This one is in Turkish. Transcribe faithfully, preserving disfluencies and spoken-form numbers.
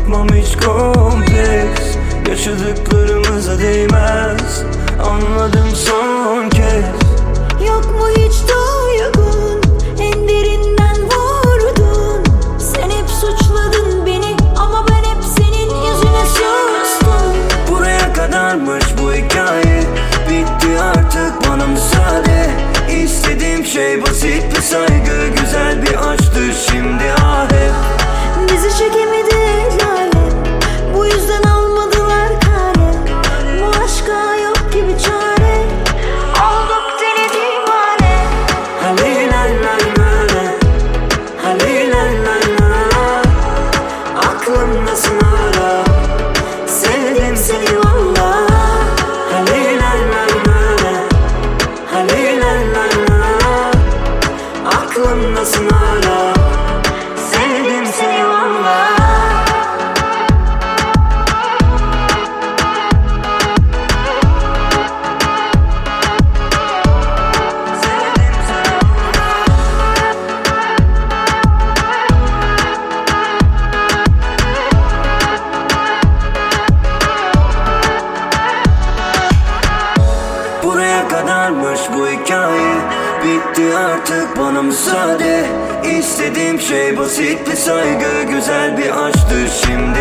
yapmam hiç kompleks. Yaşadıklarımıza değmez, anladım son kez. Yok mu hiç duygun, en derinden vurdun. Sen hep suçladın beni ama ben hep senin yüzüne sustum. Buraya kadarmış bu hikaye, bitti artık bana müsaade. İstediğim şey basit bir saygı, güzel bir aşktır şimdi ah hep. Bizi çekemedi lale, bu yüzden almadılar kare. Bu aşka yok gibi çare, olduk deli divane. Halilay lay lay, halilay lay lay. Aklımdasın hala, sevdim seni valla. Halilay lay lay, halilay lay lay. Aklımdasın hala, sevdim seni valla. Buraya kadarmış bu hikaye, bitti artık bana müsaade. İstediğim şey basit bir saygı, güzel bir aşktır şimdi